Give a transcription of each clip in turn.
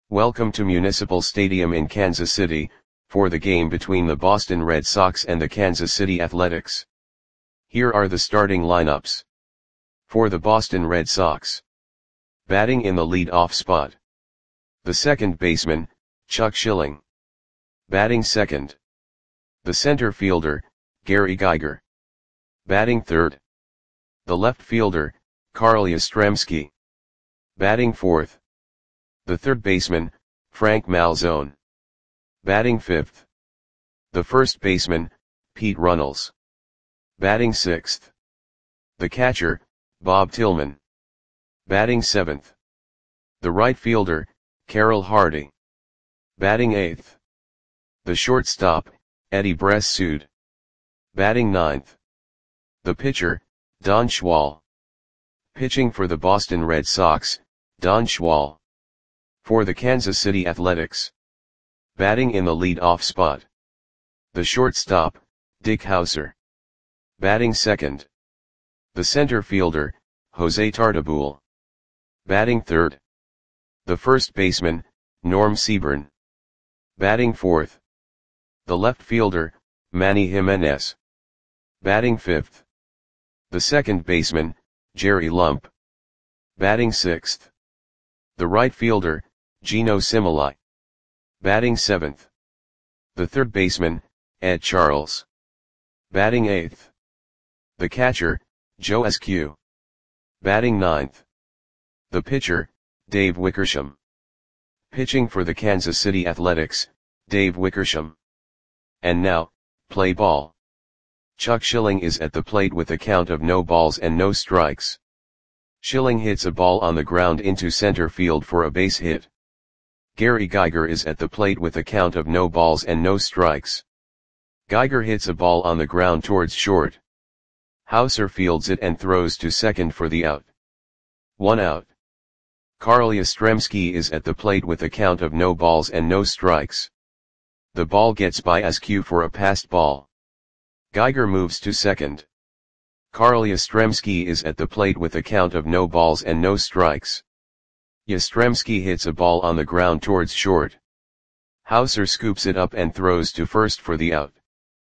Welcome to Municipal Stadium in Kansas City, for the game between the Boston Red Sox and the Kansas City Athletics. Here are the starting lineups. For the Boston Red Sox. Batting in the lead-off spot. The second baseman, Chuck Schilling. Batting second. The center fielder, Gary Geiger. Batting third. The left fielder, Carl Yastrzemski. Batting fourth. The third baseman, Frank Malzone. Batting fifth. The first baseman, Pete Runnels. Batting sixth. The catcher, Bob Tillman. Batting seventh. The right fielder, Carroll Hardy. Batting eighth. The shortstop, Eddie Bressoud. Batting ninth. The pitcher, Don Schwal. Pitching for the Boston Red Sox, Don Schwal. For the Kansas City Athletics. Batting in the lead-off spot. The shortstop, Dick Howser. Batting second. The center fielder, Jose Tartabull. Batting third. The first baseman, Norm Seaburn. Batting fourth. The left fielder, Manny Jimenez. Batting fifth. The second baseman, Jerry Lump. Batting sixth. The right fielder, Geno Similai. Batting seventh. The third baseman, Ed Charles. Batting eighth. The catcher, Joe Askew. Batting ninth. The pitcher, Dave Wickersham. Pitching for the Kansas City Athletics, Dave Wickersham. And now, play ball. Chuck Schilling is at the plate with a count of no balls and no strikes. Schilling hits a ball on the ground into center field for a base hit. Gary Geiger is at the plate with a count of no balls and no strikes. Geiger hits a ball on the ground towards short. Howser fields it and throws to second for the out. 1 out. Carl Yastrzemski is at the plate with a count of no balls and no strikes. The ball gets by Askew for a passed ball. Geiger moves to second. Carl Yastrzemski is at the plate with a count of no balls and no strikes. Yastrzemski hits a ball on the ground towards short. Howser scoops it up and throws to first for the out.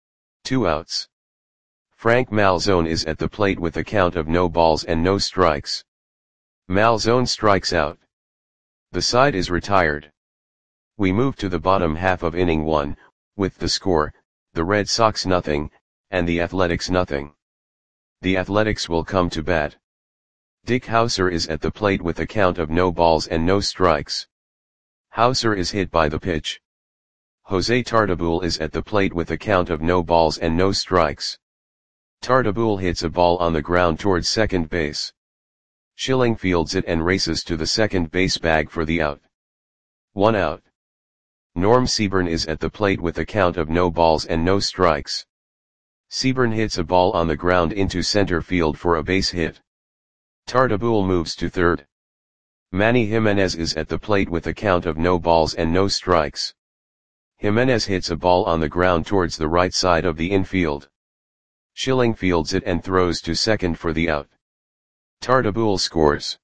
2 outs. Frank Malzone is at the plate with a count of no balls and no strikes. Malzone strikes out. The side is retired. We move to the bottom half of inning 1, with the score, the Red Sox nothing, and the Athletics nothing. The Athletics will come to bat. Dick Howser is at the plate with a count of no balls and no strikes. Howser is hit by the pitch. Jose Tartabull is at the plate with a count of no balls and no strikes. Tartabull hits a ball on the ground towards second base. Schilling fields it and races to the second base bag for the out. 1 out. Norm Seaburn is at the plate with a count of no balls and no strikes. Seaburn hits a ball on the ground into center field for a base hit. Tartabull moves to third. Manny Jimenez is at the plate with a count of no balls and no strikes. Jimenez hits a ball on the ground towards the right side of the infield. Schilling fields it and throws to second for the out. Tartabull scores.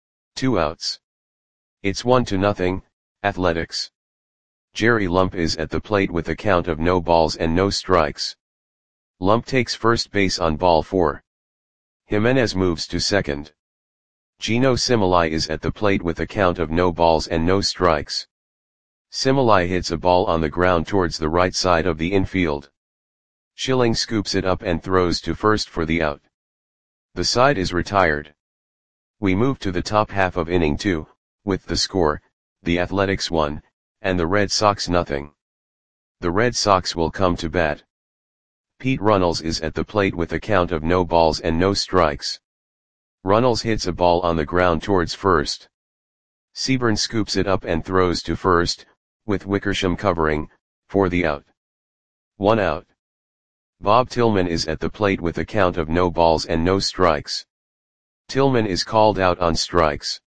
2 outs. It's 1-0, Athletics. Jerry Lump is at the plate with a count of no balls and no strikes. Lump takes first base on ball 4. Jimenez moves to second. Geno Similai is at the plate with a count of no balls and no strikes. Similai hits a ball on the ground towards the right side of the infield. Schilling scoops it up and throws to first for the out. The side is retired. We move to the top half of inning 2, with the score, the Athletics 1, and the Red Sox nothing. The Red Sox will come to bat. Pete Runnels is at the plate with a count of no balls and no strikes. Runnels hits a ball on the ground towards first. Seaburn scoops it up and throws to first, with Wickersham covering, for the out. 1 out. Bob Tillman is at the plate with a count of no balls and no strikes. Tillman is called out on strikes.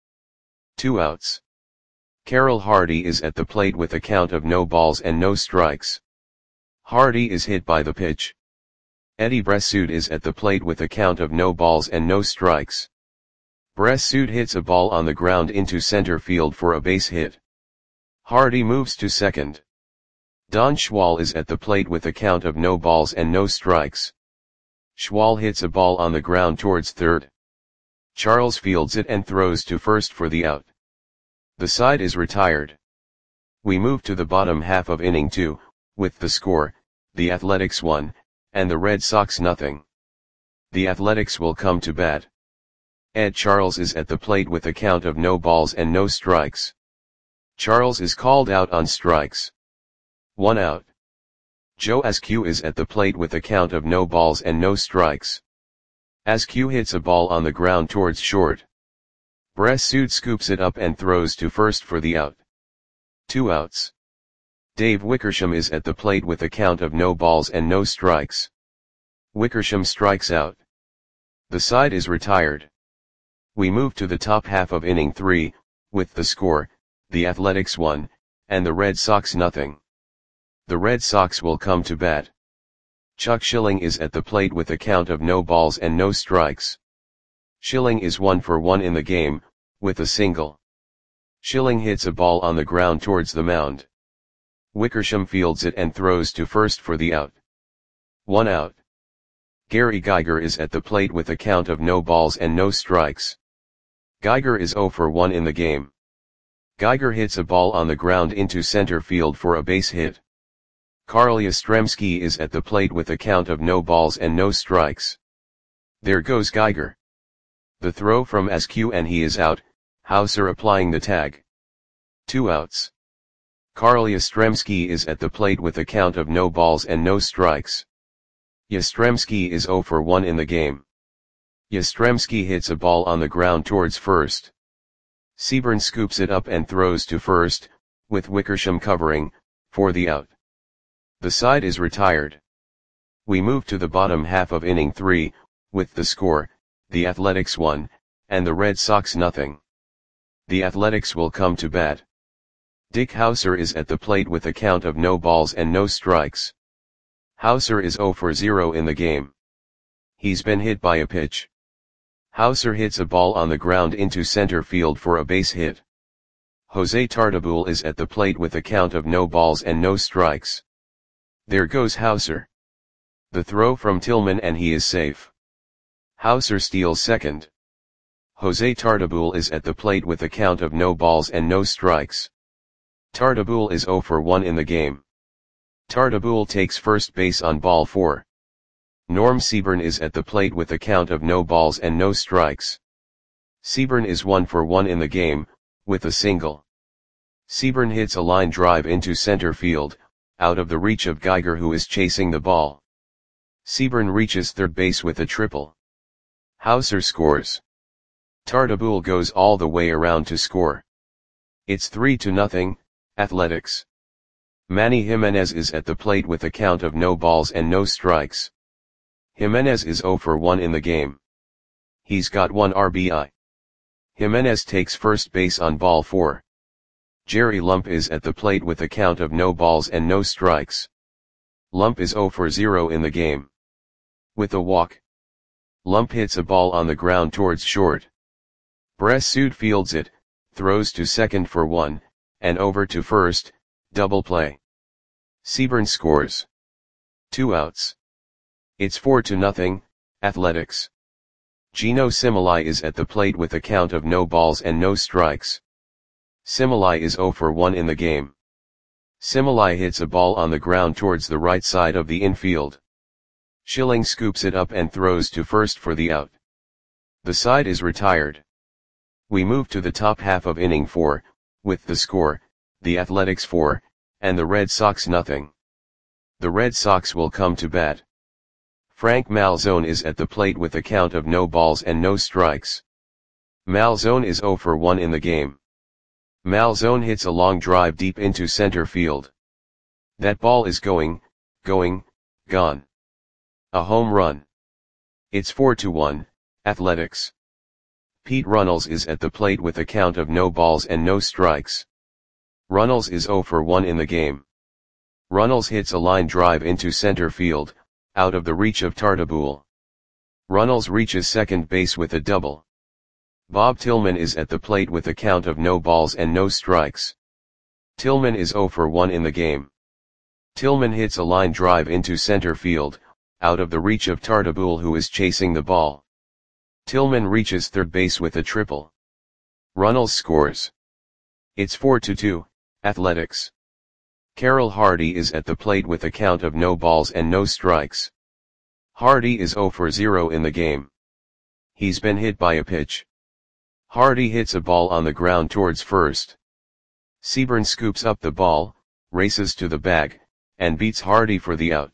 2 outs. Carroll Hardy is at the plate with a count of no balls and no strikes. Hardy is hit by the pitch. Eddie Bressoud is at the plate with a count of no balls and no strikes. Bressoud hits a ball on the ground into center field for a base hit. Hardy moves to second. Don Schwal is at the plate with a count of no balls and no strikes. Schwal hits a ball on the ground towards third. Charles fields it and throws to first for the out. The side is retired. We move to the bottom half of inning 2, with the score, the Athletics 1, and the Red Sox nothing. The Athletics will come to bat. Ed Charles is at the plate with a count of no balls and no strikes. Charles is called out on strikes. 1 out. Joe Askew is at the plate with a count of no balls and no strikes. Askew hits a ball on the ground towards short. Bressud scoops it up and throws to first for the out. 2 outs. Dave Wickersham is at the plate with a count of no balls and no strikes. Wickersham strikes out. The side is retired. We move to the top half of inning 3, with the score, the Athletics 1, and the Red Sox nothing. The Red Sox will come to bat. Chuck Schilling is at the plate with a count of no balls and no strikes. Schilling is 1 for 1 in the game, with a single. Schilling hits a ball on the ground towards the mound. Wickersham fields it and throws to first for the out. 1 out. Gary Geiger is at the plate with a count of no balls and no strikes. Geiger is 0 for 1 in the game. Geiger hits a ball on the ground into center field for a base hit. Carl Yastrzemski is at the plate with a count of no balls and no strikes. There goes Geiger. The throw from Askew and he is out, Hauser applying the tag. 2 outs. Carl Yastrzemski is at the plate with a count of no balls and no strikes. Yastrzemski is 0 for 1 in the game. Yastrzemski hits a ball on the ground towards first. Seaburn scoops it up and throws to first, with Wickersham covering, for the out. The side is retired. We move to the bottom half of inning 3, with the score, the Athletics 1, and the Red Sox nothing. The Athletics will come to bat. Dick Hauser is at the plate with a count of no balls and no strikes. Hauser is 0 for 0 in the game. He's been hit by a pitch. Hauser hits a ball on the ground into center field for a base hit. Jose Tartabull is at the plate with a count of no balls and no strikes. There goes Hauser. The throw from Tillman and he is safe. Hauser steals second. Jose Tartabull is at the plate with a count of no balls and no strikes. Tartabull is 0 for 1 in the game. Tartabull takes first base on ball 4. Norm Seaburn is at the plate with a count of no balls and no strikes. Seaburn is 1 for 1 in the game, with a single. Seaburn hits a line drive into center field, out of the reach of Geiger who is chasing the ball. Seaburn reaches third base with a triple. Hauser scores. Tartabull goes all the way around to score. It's 3-0, Athletics. Manny Jimenez is at the plate with a count of no balls and no strikes. Jimenez is 0 for 1 in the game. He's got 1 RBI. Jimenez takes first base on ball 4. Jerry Lump is at the plate with a count of no balls and no strikes. Lump is 0 for 0 in the game. With a walk. Lump hits a ball on the ground towards short. Bressud fields it, throws to second for 1, and over to first, double play. Seaburn scores. 2 outs. It's 4-0, Athletics. Gino Similai is at the plate with a count of no balls and no strikes. Similai is 0 for 1 in the game. Similai hits a ball on the ground towards the right side of the infield. Schilling scoops it up and throws to first for the out. The side is retired. We move to the top half of inning 4, with the score, the Athletics 4, and the Red Sox nothing. The Red Sox will come to bat. Frank Malzone is at the plate with a count of no balls and no strikes. Malzone is 0 for 1 in the game. Malzone hits a long drive deep into center field. That ball is gone. A home run. It's 4-1, Athletics. Pete Runnels is at the plate with a count of no balls and no strikes. Runnels is 0 for 1 in the game. Runnels hits a line drive into center field, out of the reach of Tartabull. Runnels reaches second base with a double. Bob Tillman is at the plate with a count of no balls and no strikes. Tillman is 0 for 1 in the game. Tillman hits a line drive into center field, out of the reach of Tartabull, who is chasing the ball. Tillman reaches third base with a triple. Runnels scores. It's 4-2, Athletics. Carroll Hardy is at the plate with a count of no balls and no strikes. Hardy is 0 for 0 in the game. He's been hit by a pitch. Hardy hits a ball on the ground towards first. Seaborn scoops up the ball, races to the bag, and beats Hardy for the out.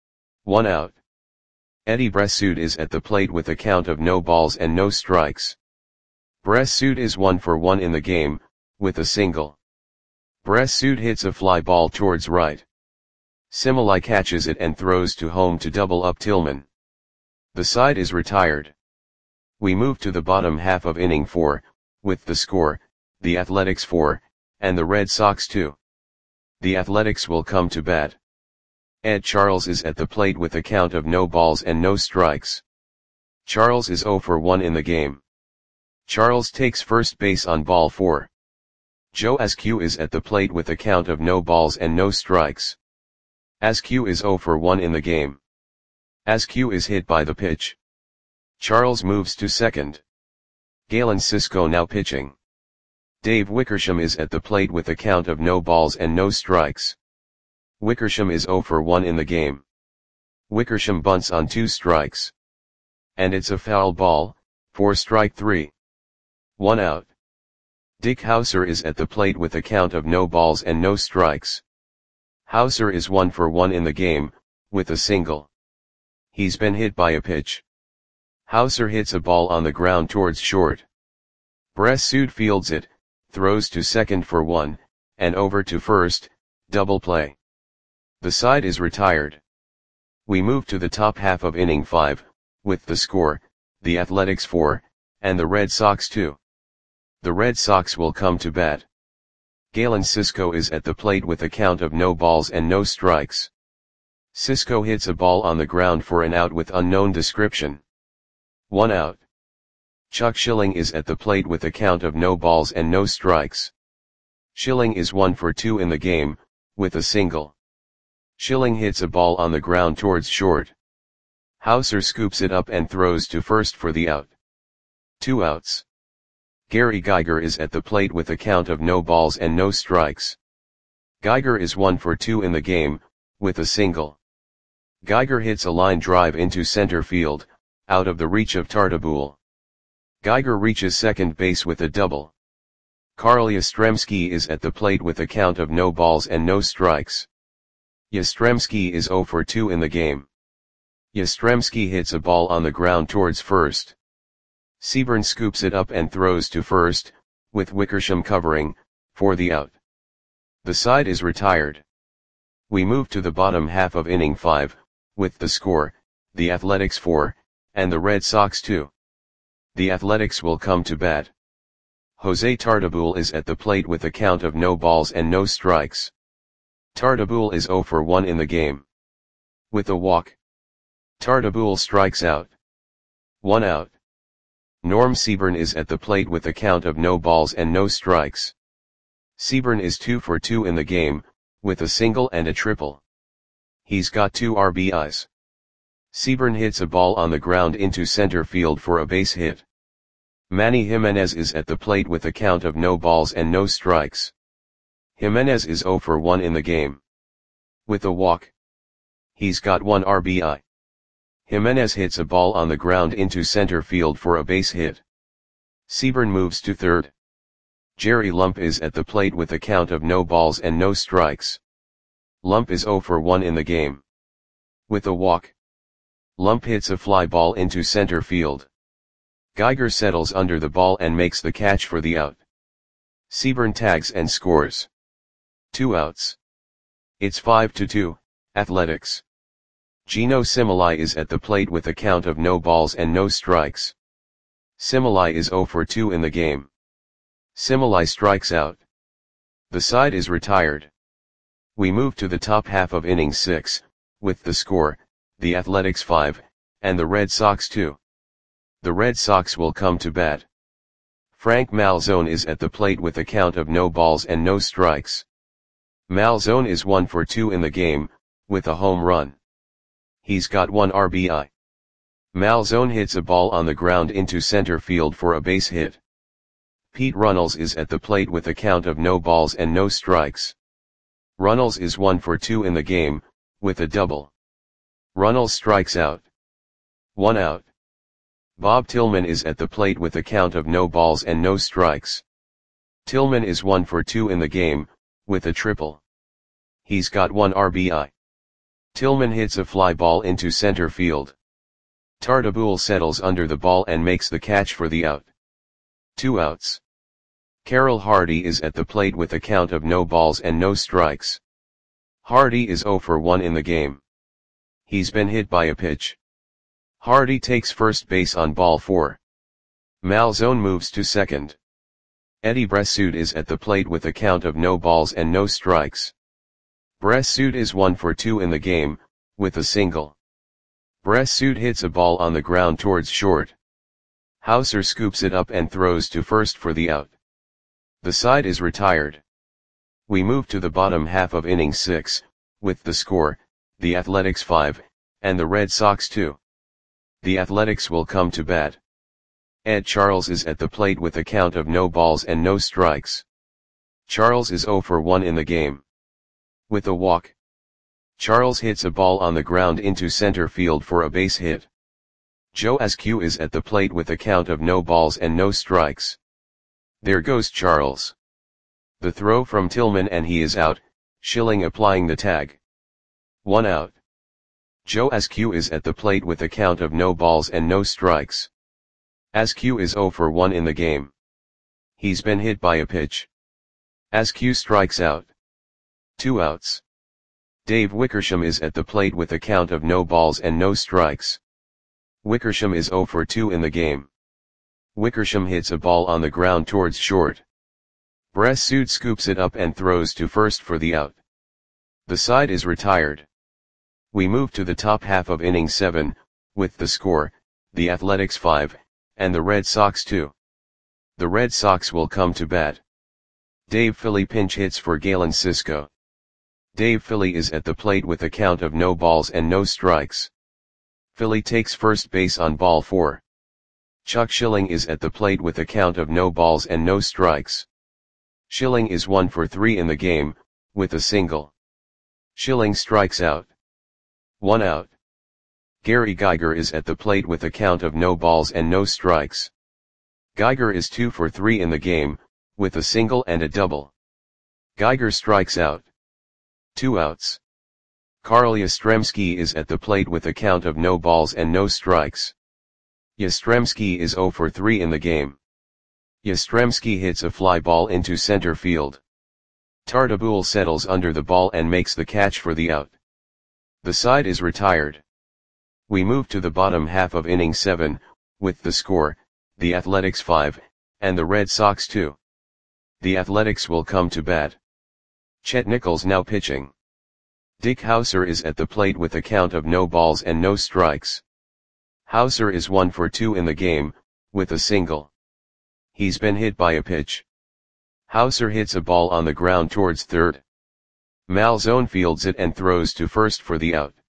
1 out. Eddie Bressoud is at the plate with a count of no balls and no strikes. Bressoud is 1 for 1 in the game, with a single. Bressoud hits a fly ball towards right. Similai catches it and throws to home to double up Tillman. The side is retired. We move to the bottom half of inning 4, with the score, the Athletics 4, and the Red Sox 2. The Athletics will come to bat. Ed Charles is at the plate with a count of no balls and no strikes. Charles is 0 for 1 in the game. Charles takes first base on ball 4. Joe Askew is at the plate with a count of no balls and no strikes. Askew is 0 for 1 in the game. Askew is hit by the pitch. Charles moves to second. Galen Cisco now pitching. Dave Wickersham is at the plate with a count of no balls and no strikes. Wickersham is 0 for 1 in the game. Wickersham bunts on 2 strikes. And it's a foul ball, for strike 3. 1 out. Dick Hauser is at the plate with a count of no balls and no strikes. Hauser is 1 for 1 in the game, with a single. He's been hit by a pitch. Hauser hits a ball on the ground towards short. Bressoud fields it, throws to second for 1, and over to first, double play. The side is retired. We move to the top half of inning 5, with the score, the Athletics 4, and the Red Sox 2. The Red Sox will come to bat. Galen Cisco is at the plate with a count of no balls and no strikes. Cisco hits a ball on the ground for an out with unknown description. 1 out. Chuck Schilling is at the plate with a count of no balls and no strikes. Schilling is 1 for 2 in the game, with a single. Schilling hits a ball on the ground towards short. Hauser scoops it up and throws to first for the out. 2 outs. Gary Geiger is at the plate with a count of no balls and no strikes. Geiger is 1 for 2 in the game, with a single. Geiger hits a line drive into center field, out of the reach of Tartabull. Geiger reaches second base with a double. Carl Yastrzemski is at the plate with a count of no balls and no strikes. Yastrzemski is 0 for 2 in the game. Yastrzemski hits a ball on the ground towards first. Seaborn scoops it up and throws to first, with Wickersham covering, for the out. The side is retired. We move to the bottom half of inning 5, with the score, the Athletics 4, and the Red Sox 2. The Athletics will come to bat. Jose Tartabull is at the plate with a count of no balls and no strikes. Tartabull is 0 for 1 in the game. With a walk. Tartabull strikes out. 1 out. Norm Seaborn is at the plate with a count of no balls and no strikes. Seaborn is 2 for 2 in the game, with a single and a triple. He's got 2 RBIs. Seaborn hits a ball on the ground into center field for a base hit. Manny Jimenez is at the plate with a count of no balls and no strikes. Jimenez is 0 for 1 in the game. With a walk. He's got 1 RBI. Jimenez hits a ball on the ground into center field for a base hit. Seaborn moves to third. Jerry Lump is at the plate with a count of no balls and no strikes. Lump is 0 for 1 in the game. With a walk. Lump hits a fly ball into center field. Geiger settles under the ball and makes the catch for the out. Seaborn tags and scores. 2 outs. It's 5-2, Athletics. Gino Similai is at the plate with a count of no balls and no strikes. Similai is 0 for 2 in the game. Similai strikes out. The side is retired. We move to the top half of inning 6, with the score, the Athletics 5, and the Red Sox 2. The Red Sox will come to bat. Frank Malzone is at the plate with a count of no balls and no strikes. Malzone is 1 for 2 in the game, with a home run. He's got 1 RBI. Malzone hits a ball on the ground into center field for a base hit. Pete Runnels is at the plate with a count of no balls and no strikes. Runnels is 1 for 2 in the game, with a double. Runnels strikes out. 1 out. Bob Tillman is at the plate with a count of no balls and no strikes. Tillman is 1 for 2 in the game, with a triple. He's got 1 RBI. Tillman hits a fly ball into center field. Tartabull settles under the ball and makes the catch for the out. 2 outs. Carroll Hardy is at the plate with a count of no balls and no strikes. Hardy is 0 for 1 in the game. He's been hit by a pitch. Hardy takes first base on ball 4. Malzone moves to second. Eddie Bressoud is at the plate with a count of no balls and no strikes. Bressoud is 1 for 2 in the game, with a single. Bressoud hits a ball on the ground towards short. Hauser scoops it up and throws to first for the out. The side is retired. We move to the bottom half of inning 6, with the score, the Athletics 5, and the Red Sox 2. The Athletics will come to bat. Ed Charles is at the plate with a count of no balls and no strikes. Charles is 0 for 1 in the game. With a walk. Charles hits a ball on the ground into center field for a base hit. Joe Askew is at the plate with a count of no balls and no strikes. There goes Charles. The throw from Tillman and he is out, Schilling applying the tag. 1 out. Joe Askew is at the plate with a count of no balls and no strikes. Askew is 0 for 1 in the game. He's been hit by a pitch. Askew strikes out. 2 outs. Dave Wickersham is at the plate with a count of no balls and no strikes. Wickersham is 0 for 2 in the game. Wickersham hits a ball on the ground towards short. Bressoud scoops it up and throws to first for the out. The side is retired. We move to the top half of inning 7, with the score, the Athletics 5, and the Red Sox 2. The Red Sox will come to bat. Dave Philly pinch hits for Galen Cisco. Dave Philly is at the plate with a count of no balls and no strikes. Philly takes first base on ball 4. Chuck Schilling is at the plate with a count of no balls and no strikes. Schilling is 1 for 3 in the game, with a single. Schilling strikes out. 1 out. Gary Geiger is at the plate with a count of no balls and no strikes. Geiger is 2 for 3 in the game, with a single and a double. Geiger strikes out. 2 outs. Carl Yastrzemski is at the plate with a count of no balls and no strikes. Yastrzemski is 0 for 3 in the game. Yastrzemski hits a fly ball into center field. Tartabull settles under the ball and makes the catch for the out. The side is retired. We move to the bottom half of inning 7, with the score, the Athletics 5, and the Red Sox 2. The Athletics will come to bat. Chet Nichols now pitching. Dick Hauser is at the plate with a count of no balls and no strikes. Hauser is 1 for 2 in the game, with a single. He's been hit by a pitch. Hauser hits a ball on the ground towards third. Malzone fields it and throws to first for the out.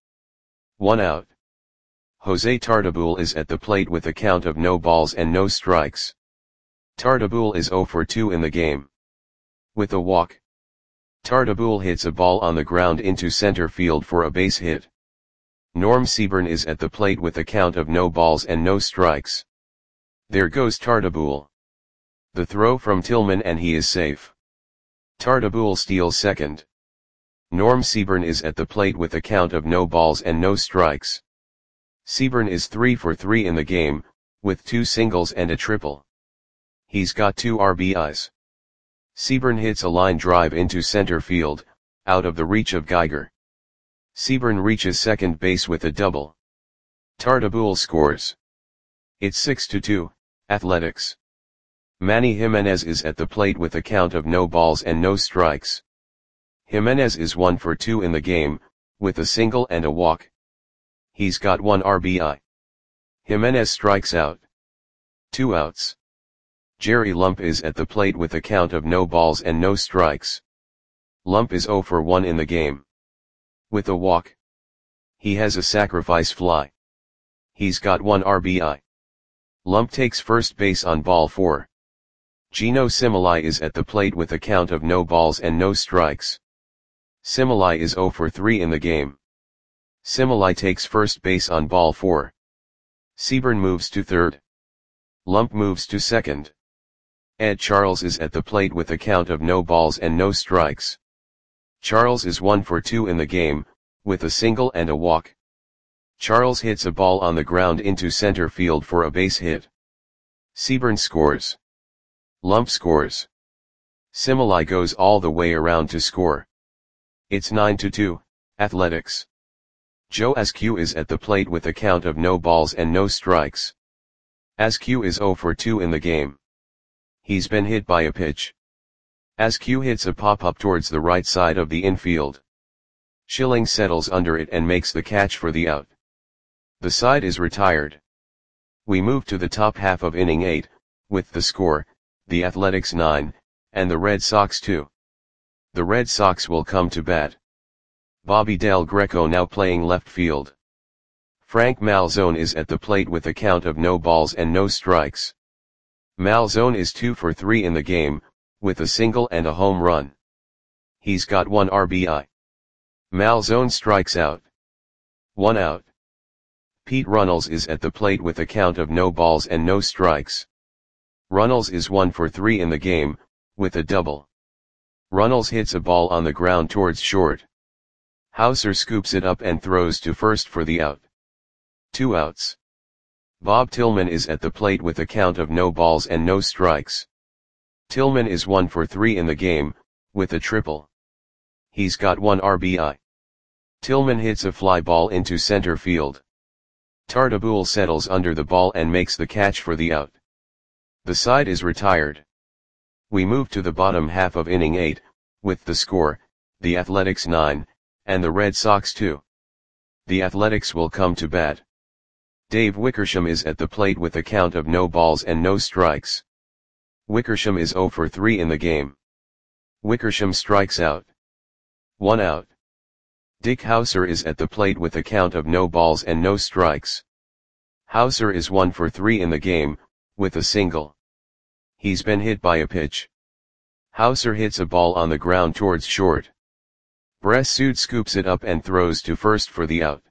1 out. Jose Tartabull is at the plate with a count of no balls and no strikes. Tartabull is 0 for 2 in the game. With a walk. Tartabull hits a ball on the ground into center field for a base hit. Norm Seaburn is at the plate with a count of no balls and no strikes. There goes Tartabull. The throw from Tillman and he is safe. Tartabull steals second. Norm Seaburn is at the plate with a count of no balls and no strikes. Seaburn is 3 for 3 in the game, with 2 singles and a triple. He's got 2 RBIs. Seaburn hits a line drive into center field, out of the reach of Geiger. Seaburn reaches second base with a double. Tartabull scores. It's 6-2, Athletics. Manny Jimenez is at the plate with a count of no balls and no strikes. Jimenez is 1 for 2 in the game, with a single and a walk. He's got 1 RBI. Jimenez strikes out. 2 outs. Jerry Lump is at the plate with a count of no balls and no strikes. Lump is 0 for 1 in the game. With a walk. He has a sacrifice fly. He's got 1 RBI. Lump takes first base on ball 4. Gino Similai is at the plate with a count of no balls and no strikes. Similai is 0 for 3 in the game. Similai takes first base on ball 4. Seaburn moves to third. Lump moves to second. Ed Charles is at the plate with a count of no balls and no strikes. Charles is 1 for 2 in the game, with a single and a walk. Charles hits a ball on the ground into center field for a base hit. Seaburn scores. Lump scores. Similai goes all the way around to score. It's 9-2, Athletics. Joe Askew is at the plate with a count of no balls and no strikes. Askew is 0 for 2 in the game. He's been hit by a pitch. Askew hits a pop-up towards the right side of the infield. Schilling settles under it and makes the catch for the out. The side is retired. We move to the top half of inning 8, with the score, the Athletics 9, and the Red Sox 2. The Red Sox will come to bat. Bobby Del Greco now playing left field. Frank Malzone is at the plate with a count of no balls and no strikes. Malzone is 2 for 3 in the game, with a single and a home run. He's got 1 RBI. Malzone strikes out. 1 out. Pete Runnels is at the plate with a count of no balls and no strikes. Runnels is 1 for 3 in the game, with a double. Runnels hits a ball on the ground towards short. Hauser scoops it up and throws to first for the out. 2 outs. Bob Tillman is at the plate with a count of no balls and no strikes. Tillman is 1 for 3 in the game, with a triple. He's got 1 RBI. Tillman hits a fly ball into center field. Tartabull settles under the ball and makes the catch for the out. The side is retired. We move to the bottom half of inning 8, with the score, the Athletics 9, and the Red Sox 2. The Athletics will come to bat. Dave Wickersham is at the plate with a count of no balls and no strikes. Wickersham is 0 for 3 in the game. Wickersham strikes out. 1 out. Dick Hauser is at the plate with a count of no balls and no strikes. Hauser is 1 for 3 in the game, with a single. He's been hit by a pitch. Hauser hits a ball on the ground towards short. Bressud scoops it up and throws to first for the out.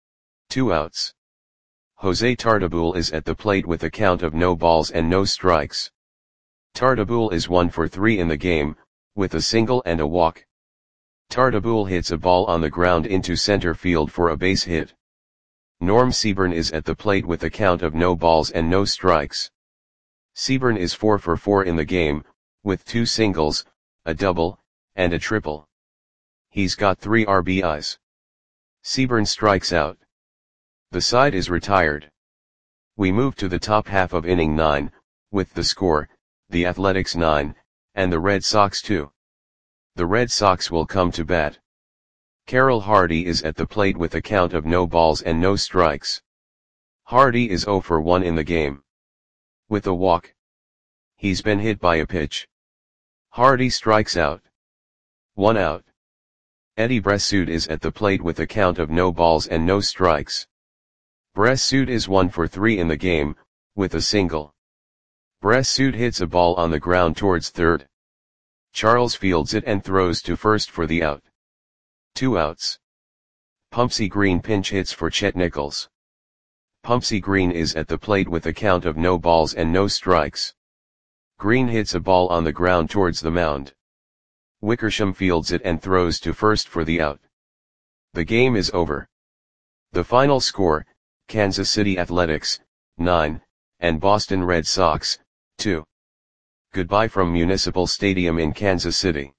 2 outs. Jose Tartabull is at the plate with a count of no balls and no strikes. Tartabull is 1 for 3 in the game, with a single and a walk. Tartabull hits a ball on the ground into center field for a base hit. Norm Seaburn is at the plate with a count of no balls and no strikes. Seaburn is 4 for 4 in the game, with 2 singles, a double, and a triple. He's got 3 RBIs. Seaburn strikes out. The side is retired. We move to the top half of inning 9, with the score, the Athletics 9, and the Red Sox 2. The Red Sox will come to bat. Carroll Hardy is at the plate with a count of no balls and no strikes. Hardy is 0 for 1 in the game. With a walk. He's been hit by a pitch. Hardy strikes out. 1 out. Eddie Bressud is at the plate with a count of no balls and no strikes. Bressud is 1 for 3 in the game, with a single. Bressud hits a ball on the ground towards third. Charles fields it and throws to first for the out. 2 outs. Pumpsy Green pinch hits for Chet Nichols. Pumpsy Green is at the plate with a count of no balls and no strikes. Green hits a ball on the ground towards the mound. Wickersham fields it and throws to first for the out. The game is over. The final score, Kansas City Athletics, 9, and Boston Red Sox, 2. Goodbye from Municipal Stadium in Kansas City.